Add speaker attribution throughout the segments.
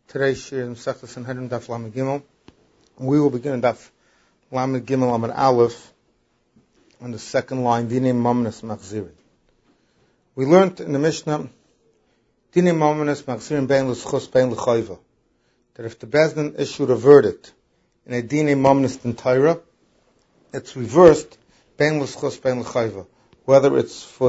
Speaker 1: Today's shir in Masechtas Sanhedrin Daf Lamed Gimel. We will begin in Daf Lamed Gimel Amud Aleph on the second line, Dinei Mamnas Machzirin. We learned in the Mishnah, Dinei Mamnas Machzirin Bein L'Schus Bein L'Chayva, that if the Bezdin issued a verdict in a Dinei Mamnas D'Ntaira, it's reversed Bein L'Schus Bein L'Chayva, whether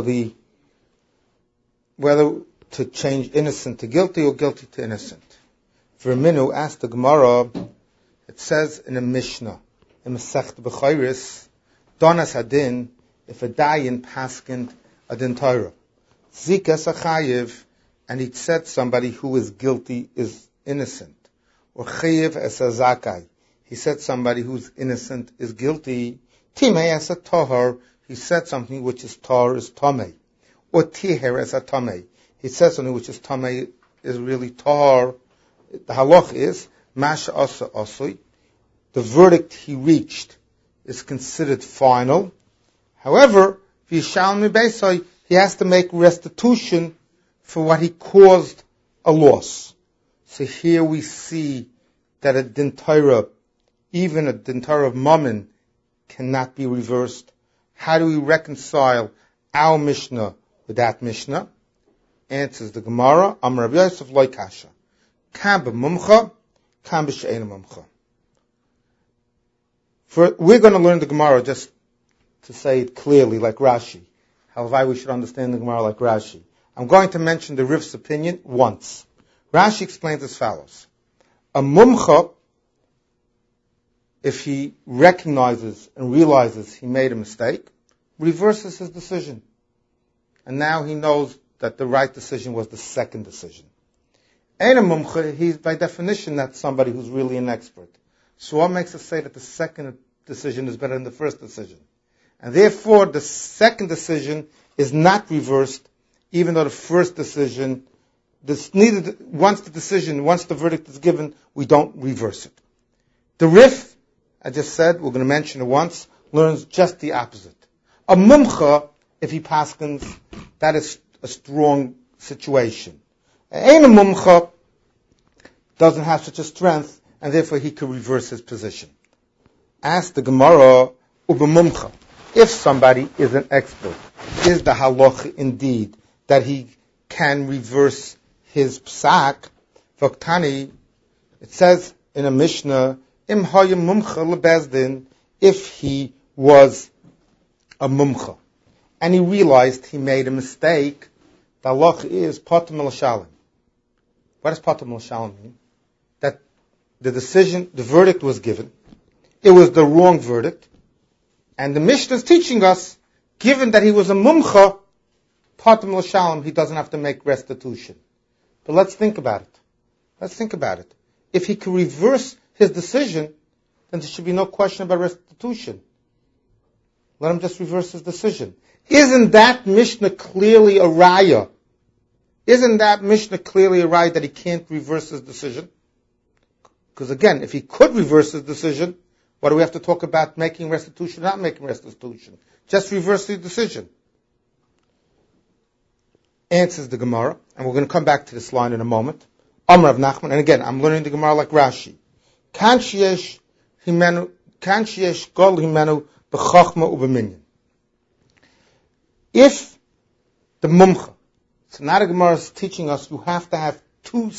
Speaker 1: to change innocent to guilty or guilty to innocent. For Minu asked the Gemara, it says in a Mishnah, in Masechet Bechayris, Donas Hadin, if a dayan paskind a din Torah, Zikas Achayev, and he said somebody who is guilty is innocent, or Chayev es a Zakai, he said somebody who's innocent is guilty, Timei as a Tahar, he said something which is Tar is Tamei, or Tiher as a Tamei, he said something which is Tamei is really Tar. The halach is, Masha Asa Asui, the verdict he reached is considered final. However, Vishalmi Beisai, he has to make restitution for what he caused a loss. So here we see that a din Torah, even a din Torah of Mammon, cannot be reversed. How do we reconcile our Mishnah with that Mishnah? Answers the Gemara, Amar Rabbi Yosef Loi Kasha. We're going to learn the Gemara just to say it clearly, like Rashi. However, we should understand the Gemara like Rashi. I'm going to mention the Rif's opinion once. Rashi explains as follows. A mumcha, if he recognizes and realizes he made a mistake, reverses his decision. And now he knows that the right decision was the second decision. Ein a mumcha, he's by definition not somebody who's really an expert. So what makes us say that the second decision is better than the first decision? And therefore, the second decision is not reversed, even though the first decision, once the verdict is given, we don't reverse it. The Rif, I just said, we're going to mention it once, learns just the opposite. A mumcha, if he paskins, that is a strong situation. Ein a mumcha doesn't have such a strength, and therefore he could reverse his position. Ask the Gemara, uba mumcha, if somebody is an expert, is the halacha indeed that he can reverse his psak? Vaktani, it says in a Mishnah, im hayim mumcha lebezdin, if he was a mumcha, and he realized he made a mistake, the halacha is patam l'shalim. What does patam l'shalim mean? That the verdict was given. It was the wrong verdict. And the Mishnah is teaching us, given that he was a mumcha, patam l'shalim, he doesn't have to make restitution. But let's think about it. If he could reverse his decision, then there should be no question about restitution. Let him just reverse his decision. Isn't that Mishnah clearly a raya? That he can't reverse his decision? Because again, if he could reverse his decision, what do we have to talk about making restitution, not making restitution? Just reverse the decision. Answers the Gemara, and we're going to come back to this line in a moment. Amar of Nachman, and again, I'm learning the Gemara like Rashi. Kan sheyesh gol himenu b'chachma u'b'minyan. If the mumcha, so now the Gemara is teaching us you have to have two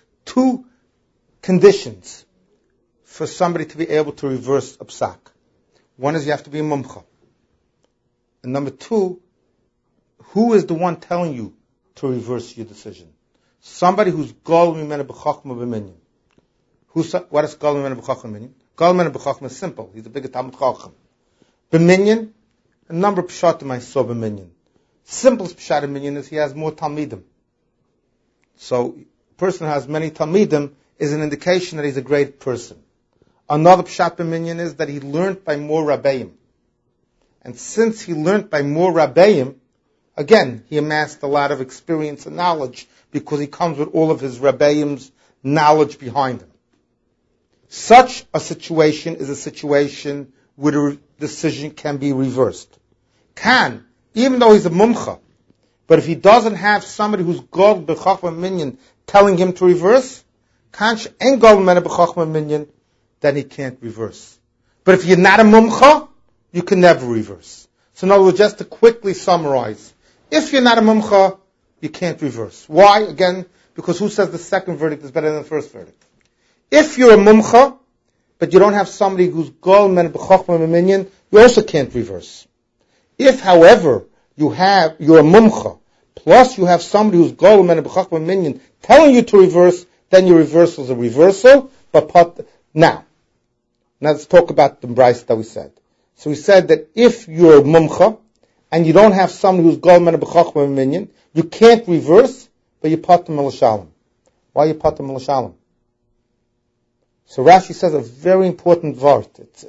Speaker 1: conditions for somebody to be able to reverse a psak. One is you have to be a mumcha. And number two, who is the one telling you to reverse your decision? Somebody who's gol mimena b'chachma b'minyan. What is gol mimena b'chachma b'minyan? Gol mimena b'chachma is simple. He's a bigger Talmud Chacham. B'minyan, a number of pshatim I saw b'minyan. Simplest pshat in minyan is he has more talmidim. So, a person who has many talmidim is an indication that he's a great person. Another pshat in minyan is that he learned by more rabbeim. And since he learned by more rabbeim, again, he amassed a lot of experience and knowledge because he comes with all of his rabbeim's knowledge behind him. Such a situation is a situation where the decision can be reversed. Even though he's a mumcha, but if he doesn't have somebody who's god b'chachma minyan telling him to reverse, then he can't reverse. But if you're not a mumcha, you can never reverse. So in other words, just to quickly summarize, if you're not a mumcha, you can't reverse. Why? Again, because who says the second verdict is better than the first verdict? If you're a mumcha, but you don't have somebody who's gol men b'chochma minyan, you also can't reverse. If, however, you're a mumcha, plus you have somebody who's gol men b'chochma minyan telling you to reverse, then your reversal is a reversal. Now let's talk about the brayso that we said. So we said that if you're a mumcha and you don't have somebody who's gol men b'chochma minyan, you can't reverse, but you patam l'shalom. Why you patam l'shalom? So Rashi says a very important vart.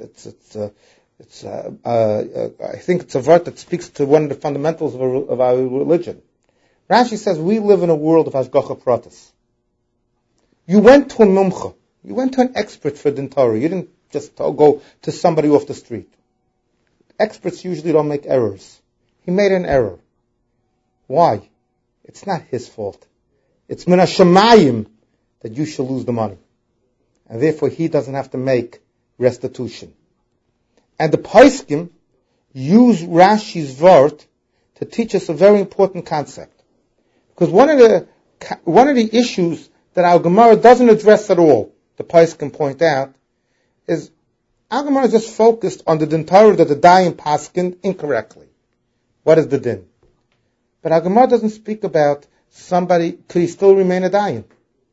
Speaker 1: I think it's a vart that speaks to one of the fundamentals of our religion. Rashi says we live in a world of hashgacha pratis. You went to a mumcha. You went to an expert for din Torah. You didn't just go to somebody off the street. Experts usually don't make errors. He made an error. Why? It's not his fault. It's min hashamayim that you should lose the money. And therefore he doesn't have to make restitution. And the Paiskim use Rashi's vart to teach us a very important concept. Because one of the issues that our Gemara doesn't address at all, the Paiskim point out, is our Gemara is just focused on the din Torah that the Dayan paskin incorrectly. What is the din? But our Gemara doesn't speak about somebody, could he still remain a Dayan?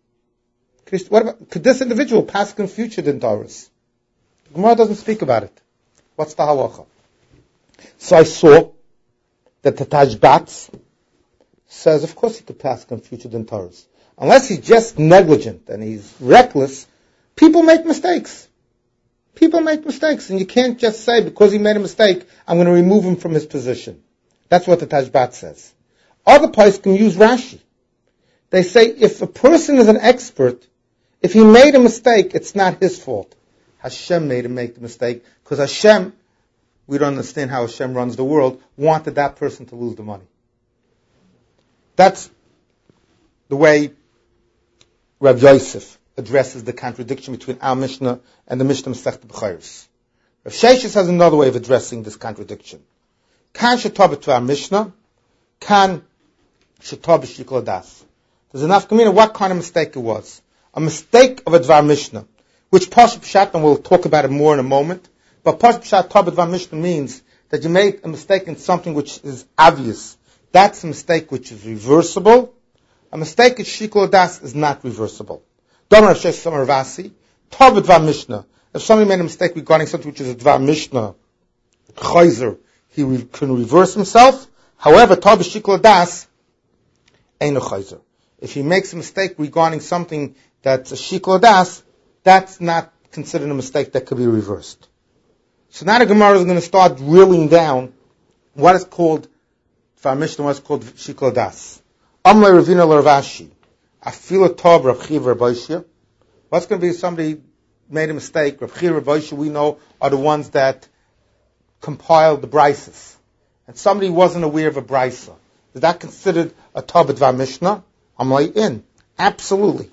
Speaker 1: Could this individual paskin future din Torahs? The Gemara doesn't speak about it. What's the halacha? So I saw that the Tashbats says, of course he could paskin future din Torahs. Unless he's just negligent and he's reckless, people make mistakes. People make mistakes, and you can't just say, because he made a mistake, I'm going to remove him from his position. That's what the Tashbat says. Other poskim use Rashi. They say, if a person is an expert, if he made a mistake, it's not his fault. Hashem made him make the mistake, because Hashem, we don't understand how Hashem runs the world, wanted that person to lose the money. That's the way Rav Yosef addresses the contradiction between our Mishnah and the Mishnah Masechta B'chayros. Rav Sheshes has another way of addressing this contradiction. Kan shetob to our Mishnah, kan shetob shikol das. There's enough community what kind of mistake it was. A mistake of a Dvar Mishnah, which Pashup Pshat, and we'll talk about it more in a moment, but Pashup Pshat Tob Dvar Mishnah means that you made a mistake in something which is obvious. That's a mistake which is reversible. A mistake in shikol das is not reversible. Domer Shesh Samar Vasi, Tob Dvar Mishnah. If somebody made a mistake regarding something which is a Dvar Mishnah, Chayzer, he can reverse himself. However, Tob Shikol Das ain't a Chayzer. If he makes a mistake regarding something that's a Shikol Das, that's not considered a mistake that could be reversed. So now the Gemara is going to start drilling down what is called Dvar Mishnah, what is called Shikol Das. Amle Ravina Larvashi. Afila Tob Rav Chiv Rabbeishia. What's going to be if somebody made a mistake? Rav Chiv Rabbeishia, we know, are the ones that compiled the brises. And somebody wasn't aware of a brisa. Is that considered a Tob Dvar Mishnah? Amle in. Absolutely.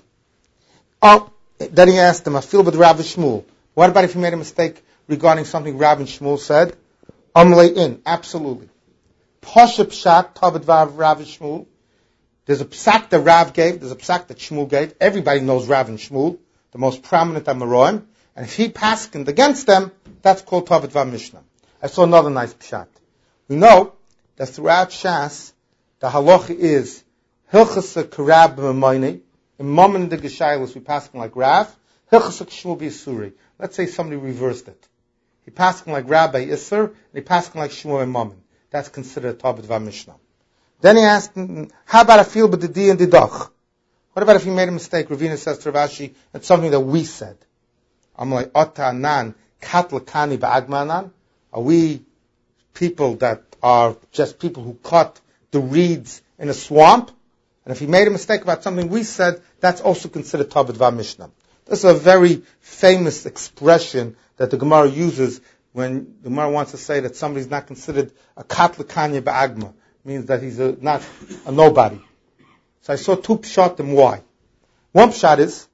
Speaker 1: Oh, then he asked him, Afil B'd Rav Shmuel. What about if he made a mistake regarding something Rav and Shmuel said? Amle in. Absolutely. Pasha Pshat Tob Dvar Rav Shmuel. There's a psak that Rav gave, there's a psak that Shmuel gave. Everybody knows Rav and Shmuel, the most prominent Amoraim. And if he paskined against them, that's called Tob Dvar Mishnah. I saw another nice pshat. We know that throughout Shas, the halacha is Hilchasa Karab B'Mamayni. In Mammon the Geshailos, we paskin like Rav. Hilchasa Shmuel B'Yisuri. Let's say somebody reversed it. He paskin like Rav by Isser, and he paskin like Shmuel and Mammon. That's considered a Tob Dvar Mishnah. Then he asked him, how about a field with the D and the Doch? What about if he made a mistake? Ravina says to Rashi, it's something that we said. I'm like, Ota nan katl kani ba'agmanan? Are we people that are just people who cut the reeds in a swamp? And if he made a mistake about something we said, that's also considered Tob Dvar Mishnah. This is a very famous expression that the Gemara uses when the Gemara wants to say that somebody's not considered a katl kani ba'agma. Means that he's not a nobody. So I saw two pshatim why. One pshat is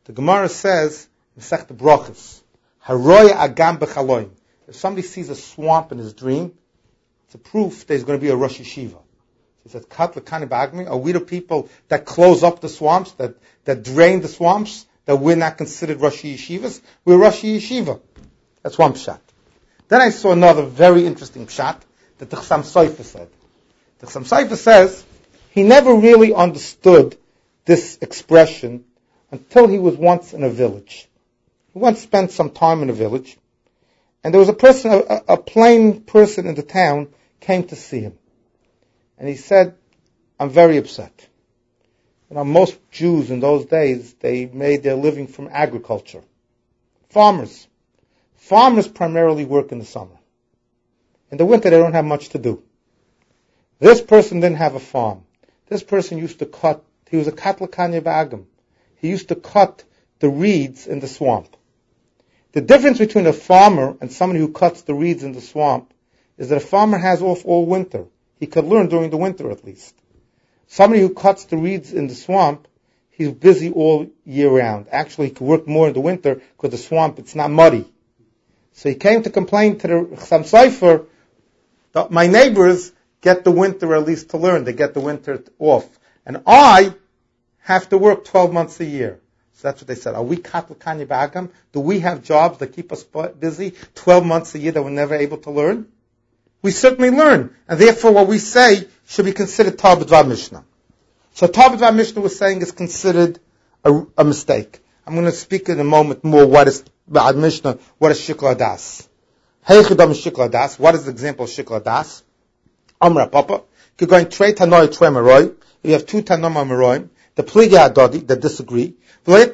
Speaker 1: The Gemara says, Masechta Brachos, Haroy agam b'chaloim. If somebody sees a swamp in his dream, it's a proof there's going to be a Rosh Yeshiva. He says, Kat l'kani b'agmi, are we the people that close up the swamps, that drain the swamps, that we're not considered Rosh Yeshivas? We're Rosh Yeshiva. That's one pshat. Then I saw another very interesting pshat that the Chassam Sofer said. The Chassam Sofer says he never really understood this expression until he was once in a village. He once spent some time in a village, and there was a person, a plain person in the town, came to see him. And he said, I'm very upset. Most Jews in those days, they made their living from agriculture. Farmers. Farmers primarily work in the summer. In the winter, they don't have much to do. This person didn't have a farm. This person used to cut, he was a katlakanya b'agam. He used to cut the reeds in the swamp. The difference between a farmer and somebody who cuts the reeds in the swamp is that a farmer has off all winter. He could learn during the winter at least. Somebody who cuts the reeds in the swamp, he's busy all year round. Actually, he could work more in the winter because the swamp, it's not muddy. So he came to complain to the Chassam Sofer that my neighbors get the winter at least to learn. They get the winter off. And I have to work 12 months a year. So that's what they said. Are we Katel Kanya B'Agam? Do we have jobs that keep us busy 12 months a year that we're never able to learn? We certainly learn. And therefore what we say should be considered Tar B'Dvar Mishnah. So Tar B'Dvar Mishnah was saying is considered a mistake. I'm going to speak in a moment more what is B'Ad Mishnah, what is Shikla Das. Heichidam Shikla Das. What is the example of Shikla Das? Amra Papa. You're going Trei Tanoi Trei Maroi. You have two Tanom Amaroim. The Pligi Adodi that disagree. The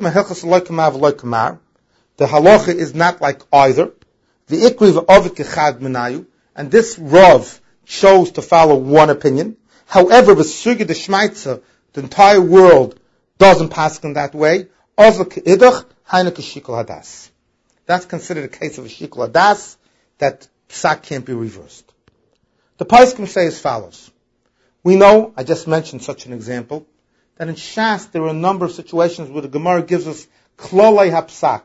Speaker 1: halacha is not like either. The ikri v'ovid kechad menayu, and this Rav chose to follow one opinion. However, the sugi de shmaitza, the entire world doesn't pass in that way. Ozla ke'idach haina k'shikol hadas. That's considered a case of a shikol hadas that psak can't be reversed. The poskim say as follows. We know, I just mentioned such an example, that in Shas there are a number of situations where the Gemara gives us klolei hapsak.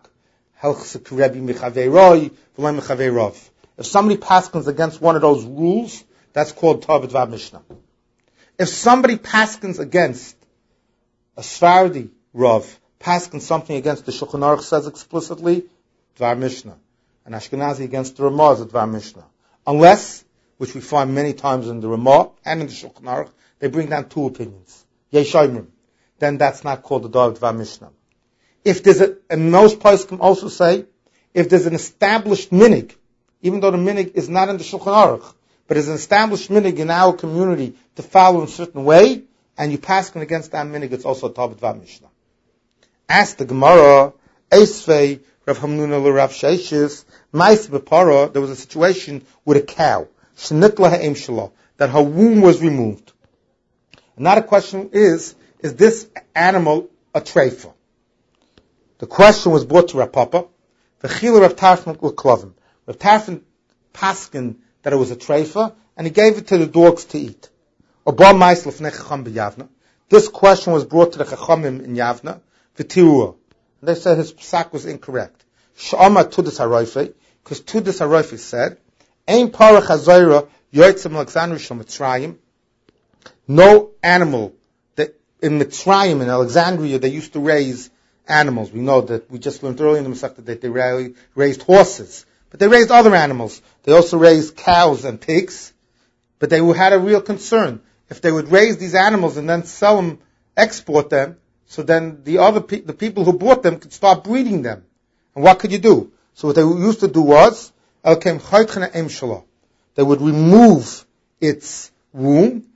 Speaker 1: If somebody paskins against one of those rules, that's called Tar B'Dvar Mishnah. If somebody paskins against a Sfardi Rav, paskins something against the Shulchan Aruch says explicitly, Dvar Mishnah. An Ashkenazi against the Ramah is a Dvar Mishnah. Unless, which we find many times in the Ramah and in the Shulchan Aruch, they bring down two opinions. Yeshaymrim. Then that's not called the Dvar Mishnah. If there's and most poskim also say, if there's an established minig, even though the minig is not in the Shulchan Aruch, but is an established minig in our community to follow in a certain way, and you paskin against that minig, it's also a Tar B'Dvar Mishnah. Ask the Gemara, Eisvei, Rav Hamnuna l'Rav Sheishis, Mais B'Para, there was a situation with a cow, Shenitla ha'em shelo, that her womb was removed. And now the question is this animal a treifa? The question was brought to Rav Papa. V'chila Rav Tarfon l'klovim. Rav Tarfon paskin that it was a treifa, and he gave it to the dogs to eat. Oba mais l'fnei chacham b'Yavna. This question was brought to the chachamim in Yavna. V'tirua. And they said his psak was incorrect. Sh'ama Tudas HaRoife, because Tudas HaRoife said, Ein parach hazoira yoytzim Alexandria shel Mitzrayim. No animal that in Mitzrayim, in Alexandria, they used to raise animals. We know that we just learned earlier in the Masechta that they raised horses, but they raised other animals. They also raised cows and pigs, but they had a real concern. If they would raise these animals and then sell them, export them, so then the people who bought them could start breeding them. And what could you do? So what they used to do was, they would remove its womb,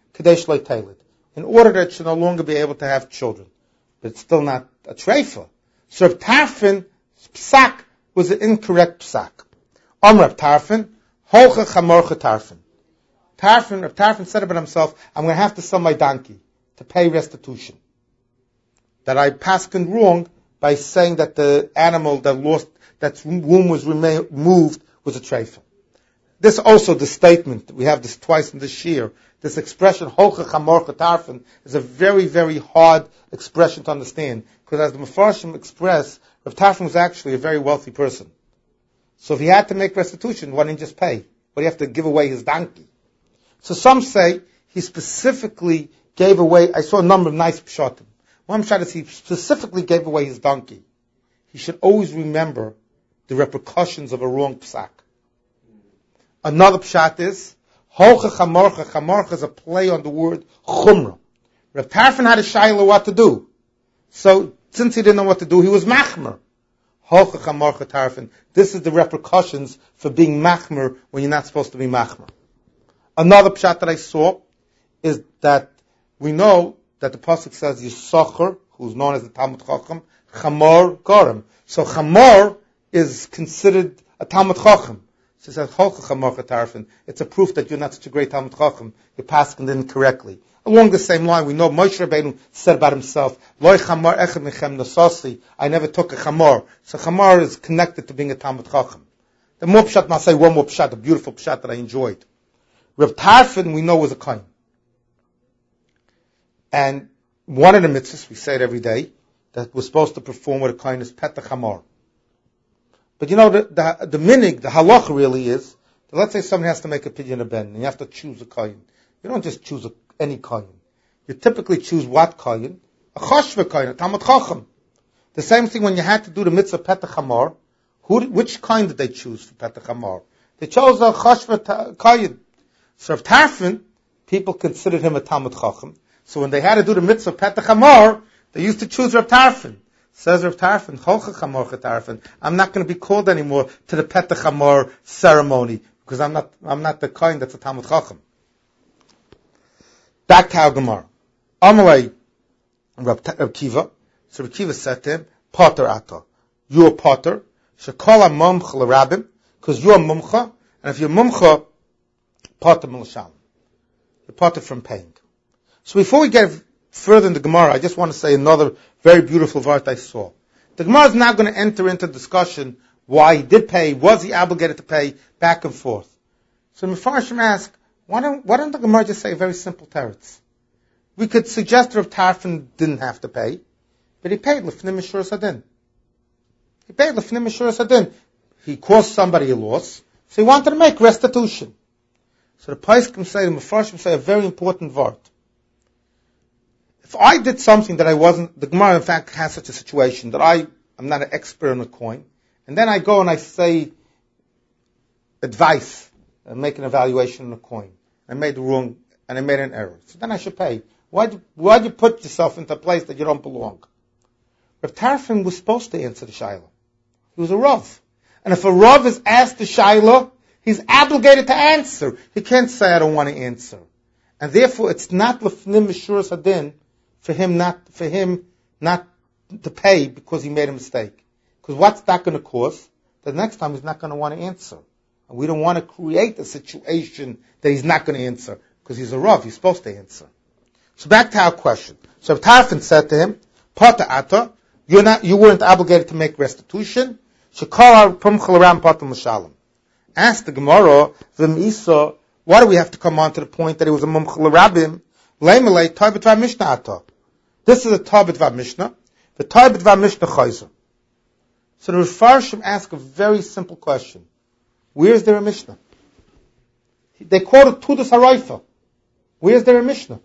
Speaker 1: in order that it should no longer be able to have children. But it's still not a treifa. So Rav Tarfon, psak, was an incorrect psak. Rav Tarfon, holcha chamorcha Tarfon. Rav Tarfon said about himself, I'm going to have to sell my donkey to pay restitution. That I paskined wrong by saying that the animal that lost, that womb was removed, was a treifa. this also, the statement, we have this twice in this year, this expression, Holcha Chamorcha Tarfin, is a very, very hard expression to understand. Because as the Mefarshim express, Rav Tarfin was actually a very wealthy person. So if he had to make restitution, why didn't he just pay? Why do you have to give away his donkey? So some say he specifically gave away, I saw a number of nice pshatim. One pshat is he specifically gave away his donkey. He should always remember the repercussions of a wrong psak. Another pshat is, Holcha Chamorcha. Chamorcha is a play on the word Chumrah. Rav Tarfon had a shayla what to do. So, since he didn't know what to do, he was machmer. Holcha Chamorcha Tarfon. This is the repercussions for being machmer when you're not supposed to be machmer. Another pshat that I saw is that we know that the pasuk says Yisachar, who's known as the Talmud Chacham, Chamor Gorem. So Chamor is considered a Talmud Chacham. So it says Holcha Chamorcha Tarfin. It's a proof that you're not such a great Talmud Chacham. You're passing it incorrectly. Along the same line, we know Moshe Rabbeinu said about himself, Loi Chamor Echad Michem Nasasi. I never took a Chamor. So Chamor is connected to being a Talmud Chacham. The more pshat, and I'll say one more pshat, a beautiful pshat that I enjoyed. Rav Tarfin, we know, was a kohen. And one of the mitzvahs, we say it every day, that we're supposed to perform with a kohen is Petach Hamor. But you know, the minig, the halacha really is, that let's say somebody has to make a pidyon ben, and you have to choose a kohen. You don't just choose any kohen. You typically choose what kohen? A choshve kohen, a Talmud Chacham. The same thing when you had to do the mitzvah Petach Hamor, which kohen did they choose for Petach Hamor? They chose a choshve kohen. So Rav Tarfon, people considered him a Talmud Chacham. So when they had to do the mitzvah Petach Hamor, they used to choose Rav Tarfon. Says Rav Tarfon, Holcha Chamorcha Tarfon, I'm not going to be called anymore to the Petach Hamor ceremony, because I'm not the kohen that's a Talmud Chacham. Back to our Gemara. Amalei Rav Kiva. So Rav Kiva said to him, Potter Ata. You're a Potter. Shekol HaMumcha L'Rabim, because you're a Mumcha, and if you're Mumcha, Potter M'Lashalom. You're Potter from paying. So before we get further in the Gemara, I just want to say another very beautiful verse I saw. The Gemara is now going to enter into discussion why he did pay, was he obligated to pay, back and forth. So Mefarshim ask, why don't the Gemara just say a very simple teretz? We could suggest Rav Tarfon didn't have to pay, but he paid L'fnim Mishuras Hadin. He paid L'fnim Mishuras Hadin. He caused somebody a loss, so he wanted to make restitution. So the Poskim say, the Mefarshim say a very important word. If I did something that I wasn't, the Gemara in fact has such a situation that I'm not an expert on a coin, and then I go and I say advice and make an evaluation on a coin. I made the wrong, and I made an error. So then I should pay. Why'd you put yourself into a place that you don't belong? Rav Tarfon was supposed to answer the Shaila. He was a Rav. And if a Rav is asked the Shaila, he's obligated to answer. He can't say, I don't want to answer. And therefore, it's not L'fnim Mishuras Hadin for him not to pay because he made a mistake. Because what's that going to cause? The next time he's not going to want to answer. And we don't want to create a situation that he's not going to answer. Because he's a Rav, he's supposed to answer. So back to our question. So Tarfon said to him, Pata Ata, you weren't obligated to make restitution. Shekar Pumchal Ram Pata Mashalim. Ask the Gemara, V'misa, why do we have to come on to the point that it was a Mumchal Rabim? Leimelei Toibet Va Mishnah Ata. This is a Toibet Va Mishnah. The Toibet Va Mishnah Chayzer. So the Mefarshim ask a very simple question. Where is there a Mishnah? They quoted Tudas HaRaifa. Where is there a Mishnah?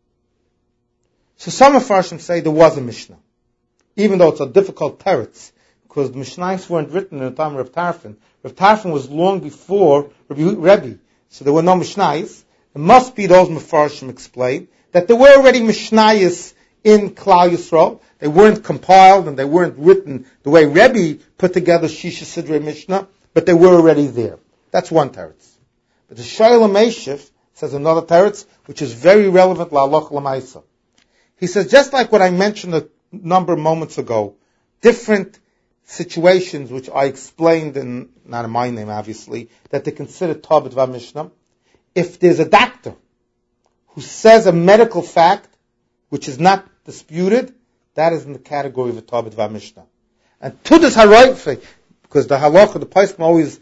Speaker 1: So some Mefarshim say there was a Mishnah. Even though it's a difficult teretz. Because the Mishnahs weren't written in the time of Rav Tarfon. Rav Tarfon was long before Rebbe. So there were no Mishnahs. It must be those Mefarshim explain that there were already Mishnayos in Klal Yisrael. They weren't compiled and they weren't written the way Rebbe put together Shisha Sidrei Mishnah, but they were already there. That's one teretz. But the Shoyal Meishiv says another teretz, which is very relevant la'aloch l'maisa. He says, just like what I mentioned a number of moments ago, different situations which I explained, in, not in my name obviously, that they consider Toibet Va Mishnah. If there's a doctor who says a medical fact which is not disputed, that is in the category of a Toibet Va Mishnah. And Tudas HaRaifa, because the halacha, the Poskim always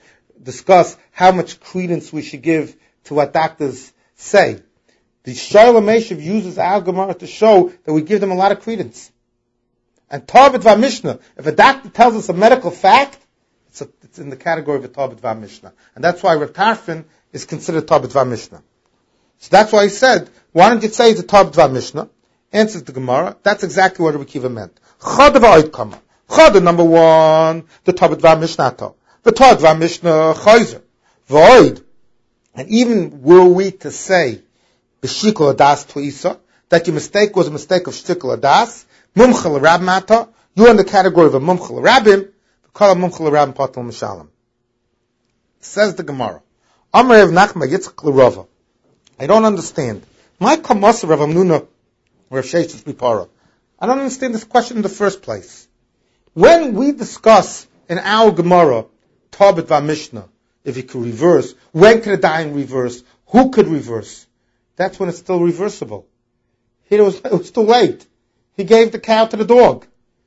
Speaker 1: discuss how much credence we should give to what doctors say. The Shalom Meshiv uses our Gemara to show that we give them a lot of credence. And Tarbet VaMishnah, if a doctor tells us a medical fact, it's in the category of a Tarbet VaMishnah. And that's why Reb Tarfon is considered Tarbet VaMishnah. So that's why he said, why don't you say it's a Tarbet VaMishnah? Answers the Gemara, that's exactly what Rabbi Kiva meant. Chad v'oid kama. Chad, number one, the Tarbet VaMishnah. The Tarbet VaMishnah chayzer. V'oid. And even were we to say, b'shikol adas tu'isa, that your mistake was a mistake of shikol adas, mumcha l'rab mata, you're in the category of a mumcha l'rabim, call a mumcha l'rabim patel mishalim. Says the Gemara, Amar Rav Nachman Yitzchak l'Rava. I don't understand. My kamasa Rav Amnuna, Rav Sheshes Bipara. I don't understand this question in the first place. When we discuss in our Gemara, Tarbet VaMishnah, if you could reverse, when could a dying reverse, who could reverse? That's when it's still reversible. Here it was too late. He gave the cow to the dog.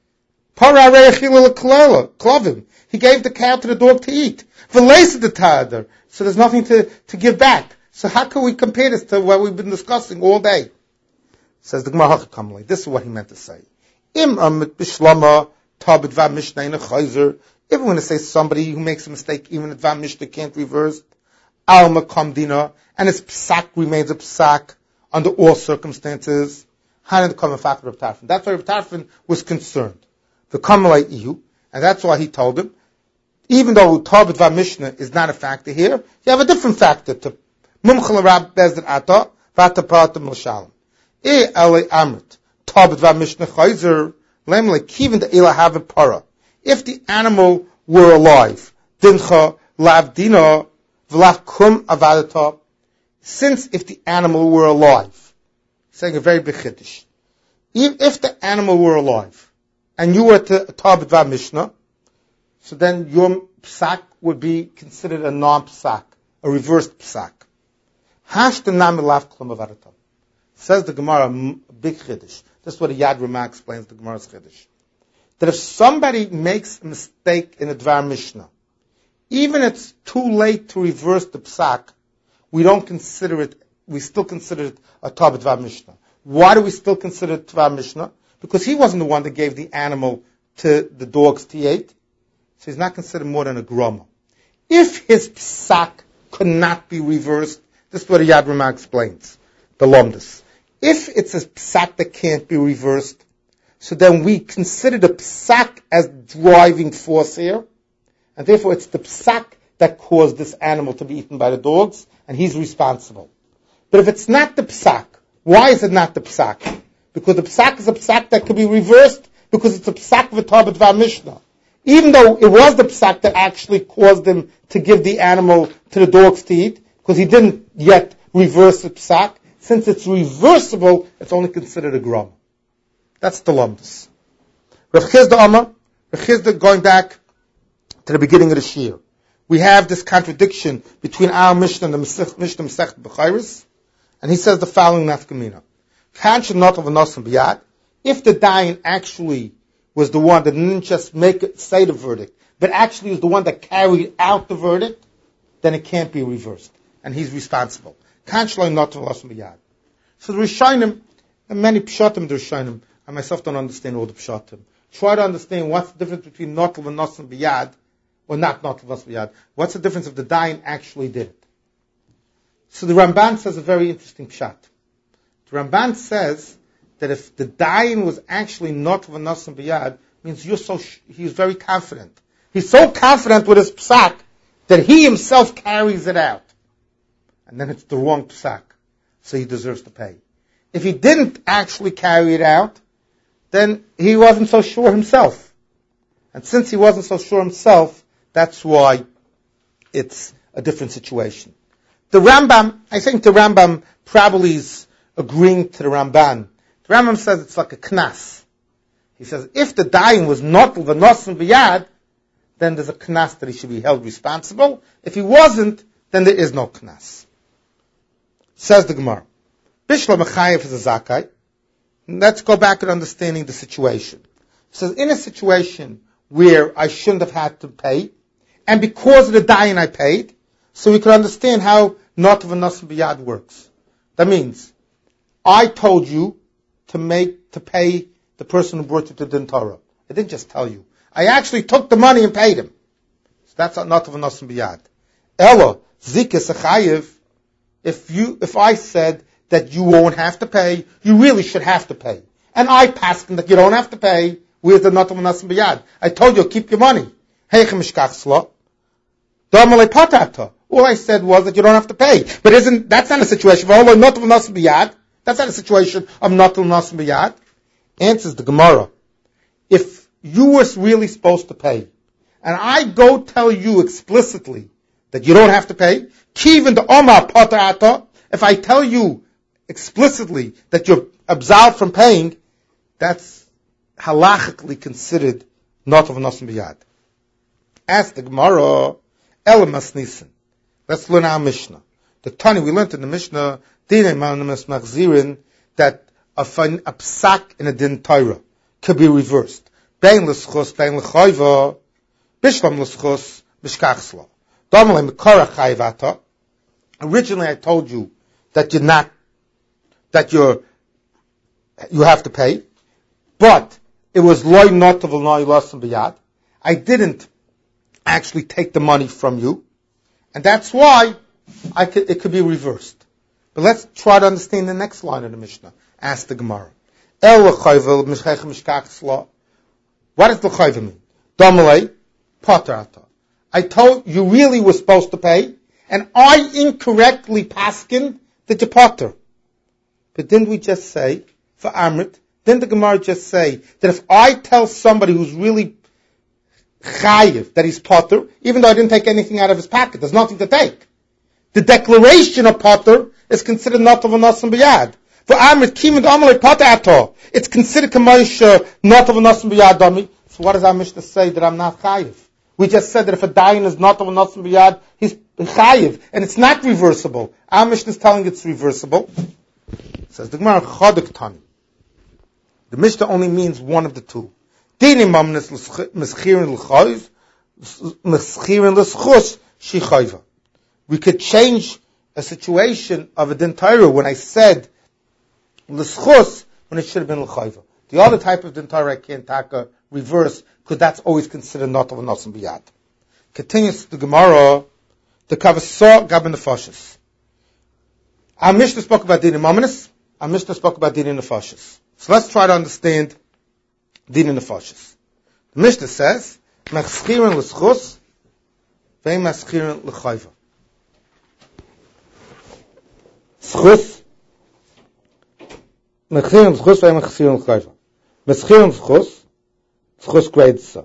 Speaker 1: He gave the cow to the dog to eat. So there's nothing to give back. So how can we compare this to what we've been discussing all day? Says the Gemara Hachakamli. This is what he meant to say. Even when to say somebody who makes a mistake, even if VaMishnah can't reverse, Alma Kamdina, and his psak remains a psak under all circumstances. That's why Reb Tarfon was concerned. The Kamalai Ihu, and that's why he told him, even though Tarbet VaMishnah is not a factor here, you have a different factor to Mumchal Rab Bezdin Ata, Vata Patam L'Shalom. Ele Amrit, Tarbet VaMishnah Chayzer, Lemle Kivin the Ela Have Para. If the animal were alive, Dincha Lav Dina, V'lav Kum Avadata, since if the animal were alive, saying a very big chiddush, if the animal were alive, and you were to Tarbet VaMishnah, so then your psak would be considered a non-psak, a reversed psak. Says the Gemara, big chiddush. This is what a Yad Ramah explains the Gemara's chiddush. That if somebody makes a mistake in a Dvar Mishnah, even if it's too late to reverse the psak, we still consider it a Tarbet VaMishnah. Why do we still consider it Dvar Mishnah? Because he wasn't the one that gave the animal to the dogs to eat. So he's not considered more than a groma. If his psak could not be reversed, this is what Yad Ramah explains, the Lomdus. If it's a psak that can't be reversed, so then we consider the psak as driving force here, and therefore it's the psak that caused this animal to be eaten by the dogs, and he's responsible. But if it's not the psak, why is it not the psak? Because the psak is a psak that could be reversed, because it's a psak of a Tarbet VaMishnah. Even though it was the psak that actually caused him to give the animal to the dogs to eat, because he didn't yet reverse the psak, since it's reversible, it's only considered a grom. That's the lumdus. Rav Chizda Amar, Rav Chizda going back to the beginning of the Shir. We have this contradiction between our Mishnah and the Mishnah Masechet Bechayros, and he says the following nafkamina. If the dying actually was the one that didn't just say the verdict, but actually was the one that carried out the verdict, then it can't be reversed. And he's responsible. So the Rishonim, and many Pshatim the Rishonim, I myself don't understand all the Pshatim, try to understand what's the difference between Notl and Nosam Biyad, or not Notl and Nosam Biyad. What's the difference if the dying actually did it? So the Ramban says a very interesting Pshat. The Ramban says that if the dying was actually Notl and Nosam Biyad, means he's very confident. He's so confident with his psak that he himself carries it out. And then it's the wrong psak, so he deserves to pay. If he didn't actually carry it out, then he wasn't so sure himself. And since he wasn't so sure himself, that's why it's a different situation. The Rambam, I think the Rambam probably is agreeing to the Ramban. The Rambam says it's like a knas. He says if the dying was not v'nosan b'yad, then there's a knas that he should be held responsible. If he wasn't, then there is no knas. Says the Gemara. Bishla Mechayev is a zakai. Let's go back and understanding the situation. It says in a situation where I shouldn't have had to pay, and because of the dayan I paid, so we can understand how Notav Nasim Biyad works. That means, I told you to pay the person who brought you to Din Torah. I didn't just tell you. I actually took the money and paid him. So that's not of a Nasim Biyad. Ella, Zikas Achayev, if I said that you won't have to pay, you really should have to pay. And I passed him that you don't have to pay, where's the not of a Nasim Biyad? I told you, keep your money. Heichem Mishkach Slo. Damalei Patata. All I said was that you don't have to pay. But that's not a situation. Not of a Nasim Biyad. That's not a situation of not of a Nasim Biyad. Answers the Gemara. If you were really supposed to pay, and I go tell you explicitly that you don't have to pay, Kivin the Omar Patata, if I tell you explicitly that you're absolved from paying, that's halachically considered not of a Nasim Biyad. Ask the Gemara, Elamas Nisan. Let's learn our Mishnah. The Tani we learned in the Mishnah, Dinei Manamas Machzirin, that a psak in a din Torah could be reversed. Bein l'schus, bein l'chayva, bishlam l'schus, bishkach slo. Damalei mikara chayvata. Originally I told you that you have to pay, but it was loy notav l'noy lasim biyad. I didn't actually take the money from you, and that's why it could be reversed. But let's try to understand the next line of the Mishnah. Ask the Gemara. What does l'chayva mean? Damalei patarata. I told you really were supposed to pay, and I incorrectly paskin that you pater. But didn't we just say, for Amrit, didn't the Gemara just say that if I tell somebody who's really chayiv that he's pater, even though I didn't take anything out of his pocket, there's nothing to take. The declaration of pater is considered not of a nasim biyad. For Amrit, Kim and Amalei Patato, it's considered Kamoisha, not of a Nasim Biyad dummy. So what does our Mishnah say that I'm not Chayiv? We just said that if a dayan is not of a Nasim Biyad, he's Chayiv, and it's not reversible. Our Mishnah is telling it's reversible. It says the Gemara Chodik Tani. The Mishnah only means one of the two. Dinim Mamnes Meschirin L'chayv, Meschirin L'schus, Shichayva. We could change a situation of a din Torah when I said l'schus when it should have been l'chayva. The other type of din Torah I can't taka reverse because that's always considered not of a nasim biyad. Continues the Gemara, the kavasah gab nefashis. Our Mishnah spoke about din imamanis. Our Mishnah spoke about din nefashis. So let's try to understand din nefashis. The Mishnah says mechschirin l'schus ve'im mechschirin l'chayva. Schus Mechzirin schus ve'im mechzirin l'chayva. Mechzirin schus grades.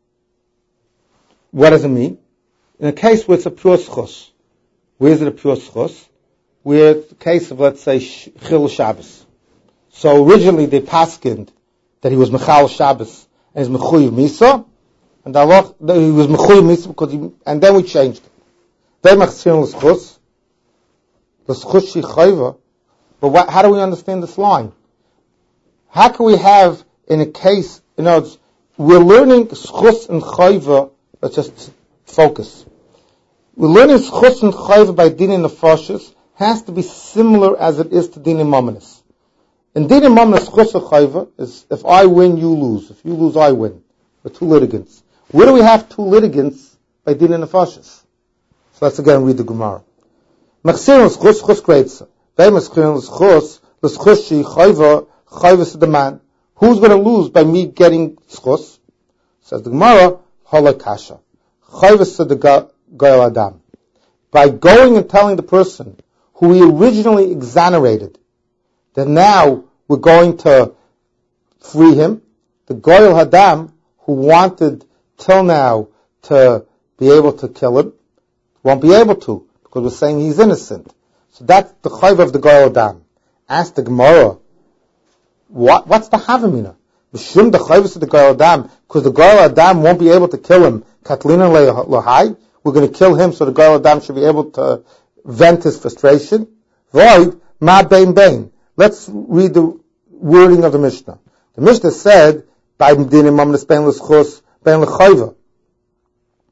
Speaker 1: What does it mean? In a case where it's a pure schus, where is it a pure schus? Where it's a case of, let's say, Chil Shabbos. So originally they paskined that he was Mechal Shabbos and he's Mechuyev Misa, and he was Mechuyev Misa and then we changed it. Ve'im mechzirin l'schus, l'schus shichayva. But how do we understand this line? How can we have, in a case, we're learning schus and chayva, let's just focus. We're learning schus and chayva by din nefashis, has to be similar as it is to din mamanis. In din mamanis, schus and chayva is, if I win, you lose. If you lose, I win. We're two litigants. Where do we have two litigants by din nefashis? So let's again read the Gemara. Mechsir schus, schus kreitza. Famous l'schus chayva to the man. Who's going to lose by me getting schus? Says the Gemara, halakasha. Chayva to the goyal adam. By going and telling the person who we originally exonerated that now we're going to free him, the goyal adam who wanted till now to be able to kill him won't be able to because we're saying he's innocent. So that's the chayv of the goyal adam. Ask the Gemara, what's the havamina? Mishum the chayv of the goyal adam, because the goyal adam won't be able to kill him. Katlina lohai, we're going to kill him, so the goyal adam should be able to vent his frustration. Void ma bein. Let's read the wording of the Mishnah. The Mishnah said, "By dinim mamnes bein l'schus bein l'chayva."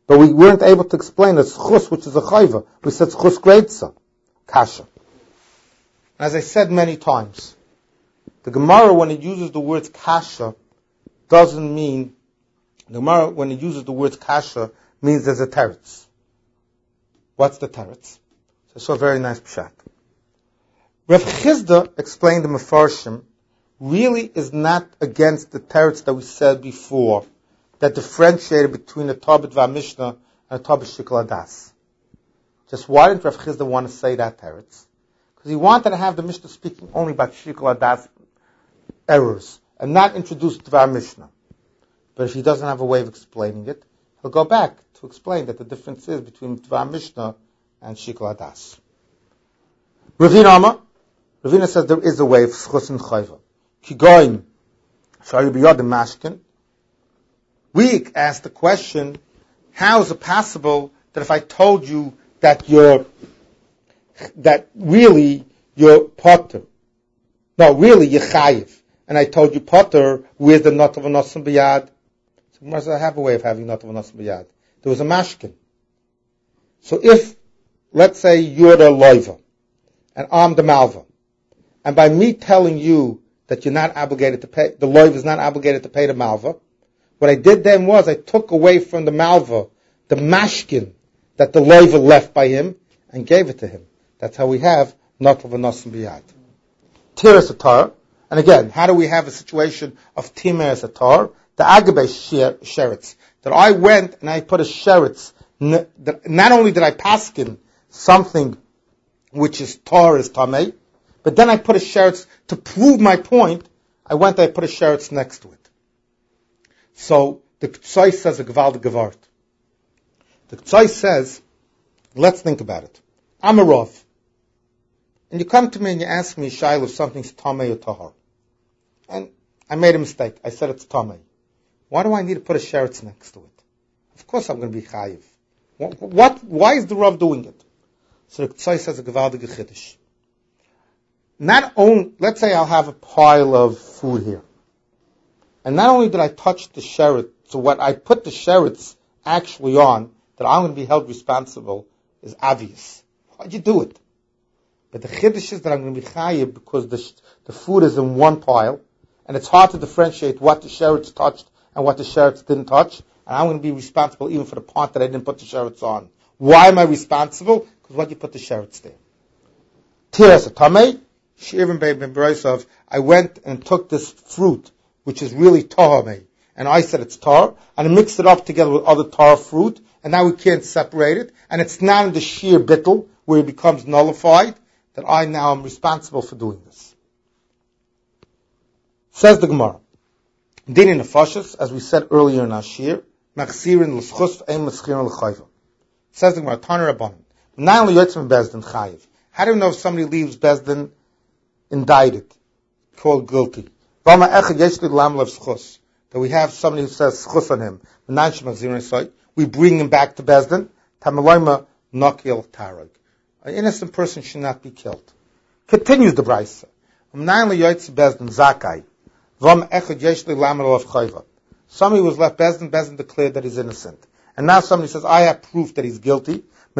Speaker 1: but we weren't able to explain it's chus, which is a chayva. We said chus greitza, kasha. As I said many times, the Gemara, when it uses the words kasha, doesn't mean, the Gemara, when it uses the words kasha, means there's a teretz. What's the teretz? So a very nice pshat. Rav Chizda explained the Mefarshim really is not against the teretz that we said before, that differentiated between the Tabit VaMishnah and the Tabit Shikol Hadas. Just why didn't Rav Chizda want to say that teretz? Because he wanted to have the Mishnah speaking only about Shikol Hadas errors and not introduce Dvar Mishnah. But if he doesn't have a way of explaining it, he'll go back to explain that the difference is between Dvar Mishnah and Shikol Hadas. Ravina says there is a way of schus and chayva. Kigoin, shari biyadim mashkin. We asked the question, how is it possible that if I told you that really you're potter, no, really you're chayiv, and I told you potter, where's the not of a nosim b'yad? So I have a way of having not of a nosim b'yad. There was a mashkin. So if, let's say you're the loiva, and I'm the malva, and by me telling you that you're not obligated to pay, the loiva is not obligated to pay the malva, what I did then was I took away from the malva the mashkin that the loiva left by him and gave it to him. That's how we have not of a nosim b'yad. Tiras atar, and again, how do we have a situation of tiras atar? The agabe sheretz, that I went and I put a sheretz, not only did I paskin something which is tar is tamei, but then I put a sheretz to prove my point. I went and I put a sheretz next to it. So the Ktsai says a gewaldig gewart. The Ktsai says, let's think about it. I'm a Rav. And you come to me and you ask me, Shail, if something's tamei or tahar. And I made a mistake. I said it's tamei. Why do I need to put a sheretz next to it? Of course I'm going to be chayiv. Why is the Rav doing it? So the Ktsai says a gewaldig chiddush. Not only, let's say I'll have a pile of food here. And not only did I touch the sheretz, so what I put the sheretz actually on, that I'm going to be held responsible, is obvious. Why'd you do it? But the chiddush is that I'm going to be chayiv because the food is in one pile, and it's hard to differentiate what the sheretz touched and what the sheretz didn't touch, and I'm going to be responsible even for the part that I didn't put the sheretz on. Why am I responsible? Because why did you put the sheretz there? Tiras atamei, shirvim ben B'raisov, I went and took this fruit, which is really tahame, and I said it's tar, and I mixed it up together with other tar fruit, and now we can't separate it, and it's now in the sheer bittul, where it becomes nullified, that I now am responsible for doing this. Says the Gemara, Dini nefashos, as we said earlier in our shir, machzirin l'schus v'ein maschirin l'chayva. Says the Gemara, Tana Rabbanan, not only yotzim bezdin chayiv. How do you know if somebody leaves bezdin indicted, called guilty? That we have somebody who says schus on him. We bring him back to bezdin. An innocent person should not be killed. Continues the brayso. Somebody was left bezdin declared that he's innocent. And now somebody says, I have proof that he's guilty.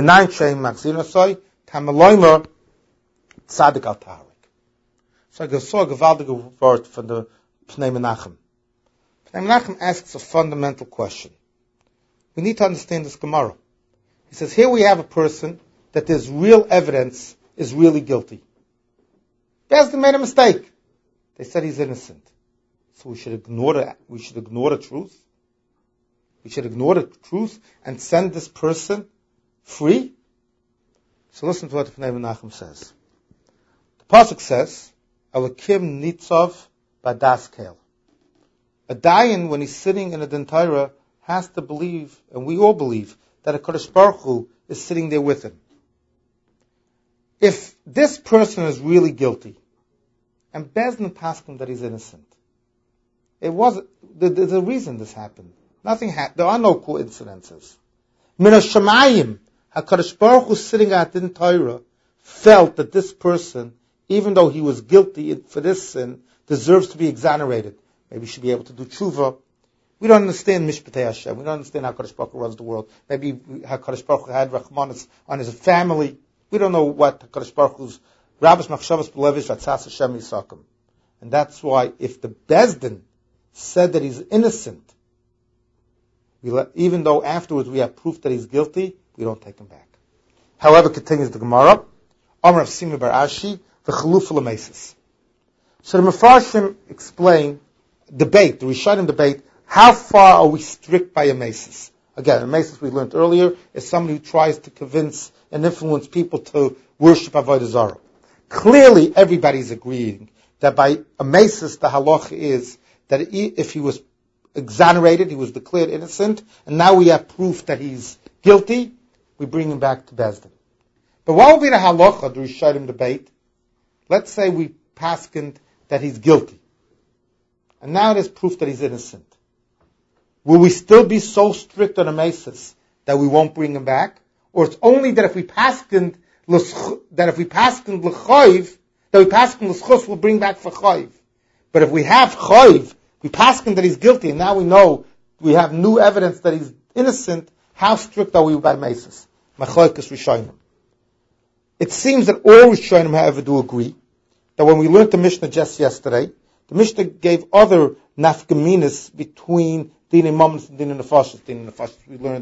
Speaker 1: So I saw a gewaldige word from the Pnei Menachem. Pnei Menachem asks a fundamental question. We need to understand this Gemara. He says, here we have a person that there's real evidence is really guilty. Bezdin made a mistake. They said he's innocent. So we should ignore the truth. We should ignore the truth and send this person free. So listen to what Pnei Menachem says. The pasuk says, Elokim nitzav badas kel. A dayan, when he's sitting in a din Torah, has to believe, and we all believe, that a Kadosh Baruch Hu is sitting there with him. If this person is really guilty, and Bezdin paskin that he's innocent, there's a reason this happened. Nothing happened. There are no coincidences. Min hashamayim, HaKadosh Baruch Hu sitting at din Torah felt that this person, even though he was guilty for this sin, deserves to be exonerated. Maybe he should be able to do tshuva. We don't understand Mishpatei Hashem. We don't understand how Kadosh Baruch Hu runs the world. Maybe how Kadosh Baruch Hu had Rachmanis on his family. We don't know what Kadosh Baruch Hu's Rabbis Machshavas Belevish Vatzas Hashem Yisakim. And that's why if the Bezdin said that he's innocent, even though afterwards we have proof that he's guilty, we don't take him back. However, continues the Gemara, Amar of Simi Bar Ashi, the Chaluf L'Mesis. So the Mefarshim explain, the Rishonim debate, how far are we strict by a mesis? Again, a mesis we learned earlier is somebody who tries to convince and influence people to worship Avodah Zarah. Clearly, everybody's agreeing that by a mesis, the halacha is that if he was exonerated, he was declared innocent, and now we have proof that he's guilty, we bring him back to Bezdin. But what will be the halacha, the Rishonim debate? Let's say we paskened that he's guilty, and now there's proof that he's innocent. Will we still be so strict on a mesis that we won't bring him back? Or it's only that if we paskened l'chayv, that we paskened l'schus, we'll bring back for chayv. But if we have chayv, we paskened that he's guilty, and now we know we have new evidence that he's innocent, how strict are we by mesis? Machlokes Rishonim. It seems that all Rishonim, however, do agree that when we learned the Mishnah just yesterday, the Mishnah gave other nafkaminas between din and moments and din and nefashos. Din and nefashos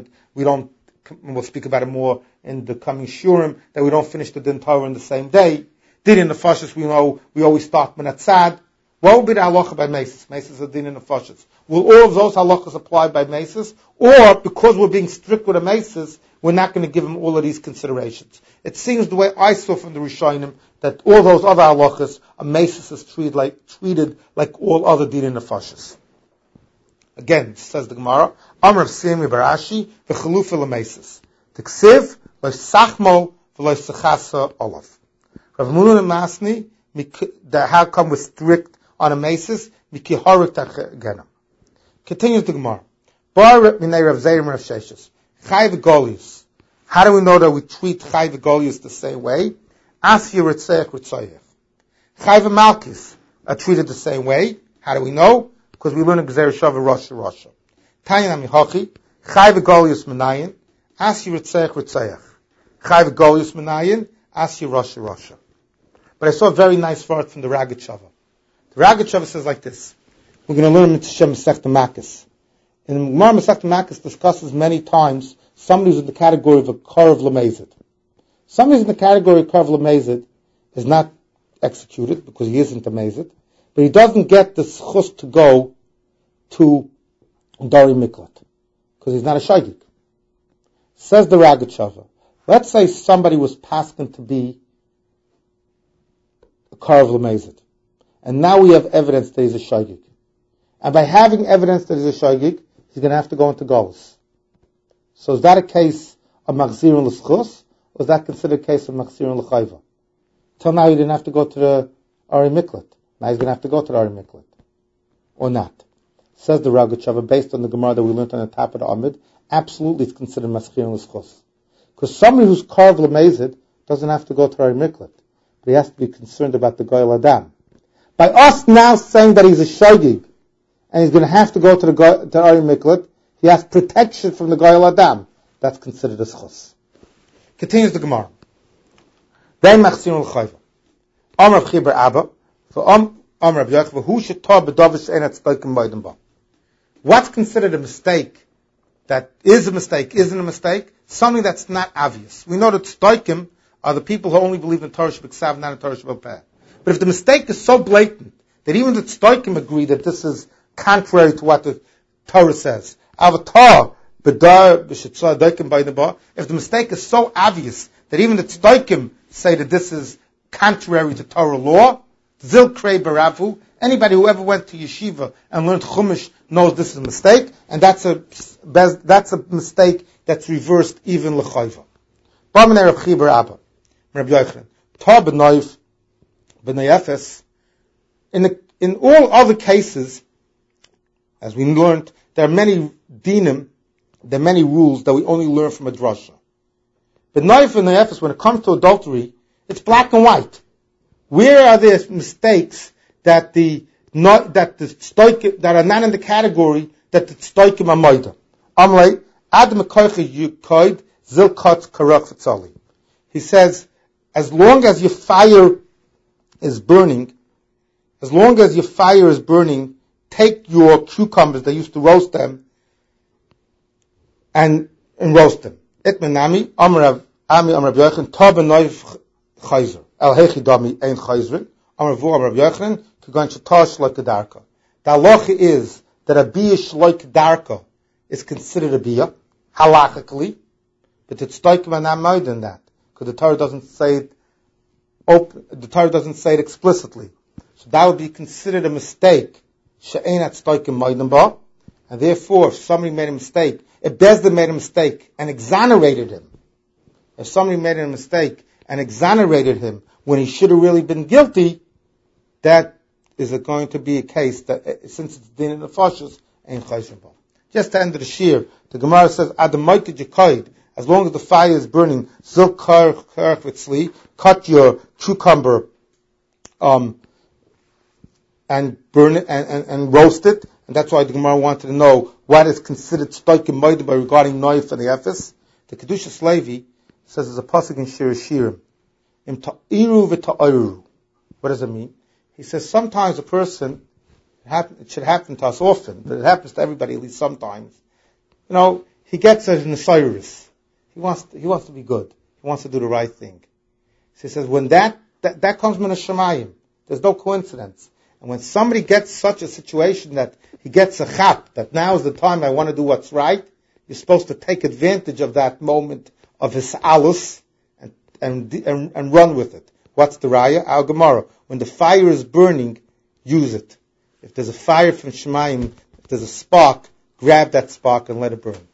Speaker 1: we'll speak about it more in the coming shurim, that we don't finish the din Torah in the same day. Din and nefashos, we know we always start menatzad. What will be the halacha by mesis? Mesis are din and nefashos. Will all of those halachas apply by mesis? Or, because we're being strict with a mesis, we're not going to give them all of these considerations? It seems the way I saw from the Rishonim that all those other halachas, a mesis is treated like all other din and nefashos. Again, says the Gemara, Amar of Simi Bar Ashi, v'chalufa l'mesis. T'ksiv, lo sachmo, v'lo sechasa olav. Rav Munun Masni, how come we're strict on a mesis? Miki harik ta'genam. Continues the Gemara. Bar minei Rav Zeirim Rav Sheshes. Chai v'golius. How do we know that we treat Chai v'golius the same way? Asya ritzayach ritzayach. Chai v'malkis are treated the same way. How do we know? Because we learn in Gzeir Shava Rasha. Tayin Amihachi, Chai v'golius menayin, Asya ritzayach ritzayach. Chai v'golius menayin, Asya Rasha. But I saw a very nice verse from the Ragat Shava. The Ragat Shava says like this. We're going to learn Mitzvah Masechta Makos. And the Gemara Masechta Makos discusses many times somebody who's in the category of a Karav Lamezid. Somebody who's in the category of Karav Lamezid is not executed because he isn't a Mezid, but he doesn't get the schus to go to Dari Miklat because he's not a Shaygik. Says the Ragat Shava. Let's say somebody was paskin to be a Karav Lamezid, and now we have evidence that he's a Shaygik. And by having evidence that he's a Shaygik, he's going to have to go into Golus. So is that a case of Machzir and L'schus, or is that considered a case of Machzir and L'chayva? Till now he didn't have to go to the Ari Miklat. Now he's going to have to go to the Ari Miklat. Or not. Says the Ragat Shava, based on the Gemara that we learned on the top of the Amid, absolutely it's considered Machzir and L'schus. Because somebody who's carved L'mezid doesn't have to go to Ari Miklat. But he has to be concerned about the Goyal Adam. By us now saying that he's a Shaygig, and he's going to have to go to the Ari Miklat, he has protection from the Goyal Adam. That's considered a schus. Continues the Gemara. Then Machzir l'chayva. Amar of Chibar Abba, Amar of Yochav, who should talk b'davish ein atzdoikim b'odim ba? What's considered a mistake that is a mistake, isn't a mistake? Something that's not obvious. We know that tzdoikim are the people who only believe in Torah Shebiksav, not in Torah Shebal. But if the mistake is so blatant that even the tzdoikim agree that this is contrary to what the Torah says, if the mistake is so obvious that even the tzdoikim say that this is contrary to Torah law, zilkrei baravu, anybody who ever went to yeshiva and learned chumash knows this is a mistake, and that's a mistake that's reversed even l'chayva. B'aminei Rav Chibar Abba, Rabbi Yochanan, ta b'noif b'nei efes. In all other cases, as we learned, there are many dinim, there are many rules that we only learn from a drasha. But Noif and Nefes, when it comes to adultery, it's black and white. Where are the mistakes that are not in the category that it's stoikim amoida. Amlei, Adam koiche yukoid, zilkot karach v'tzali. He says, as long as your fire is burning, take your cucumbers, they used to roast them, and roast them. Itmenami, Amrav Yochanan, Tob and Noif Chayzer. El Hechi Dami Ein Chayzrin. Amrav Yochanan, Kagan Shatash like Kedarka. The halacha is that a biyah like Kedarka is considered a biyah, halachically, but it's stoikim and not more than that, because the Torah doesn't say it explicitly. So that would be considered a mistake, she'enat stoikim moedim ba, and therefore, if somebody made a mistake, if Bezdin made a mistake and exonerated him, when he should have really been guilty, that is going to be a case that, since it's din in the fashos, ain't chayshim ba. Just to end of the shir, the Gemara says, Adamoike Jakoid, as long as the fire is burning, zil karch v'tzli, cut your cucumber, and burn it, and roast it. And that's why the Gemara wanted to know what is considered stoikim moedim regarding noif and the ephes. The Kedushas Levi says there's a pasuk in Shir Shirim, im ta'iru v'ta'iru. What does it mean? He says sometimes a person, it should happen to us often, but it happens to everybody at least sometimes. He gets a nesirus. He wants to be good. He wants to do the right thing. So he says when that comes min hashamayim, there's no coincidence. And when somebody gets such a situation that he gets a chap, that now is the time I want to do what's right, you're supposed to take advantage of that moment of his alus and run with it. What's the raya? Our Gemara. When the fire is burning, use it. If there's a fire from Shemayim, if there's a spark, grab that spark and let it burn.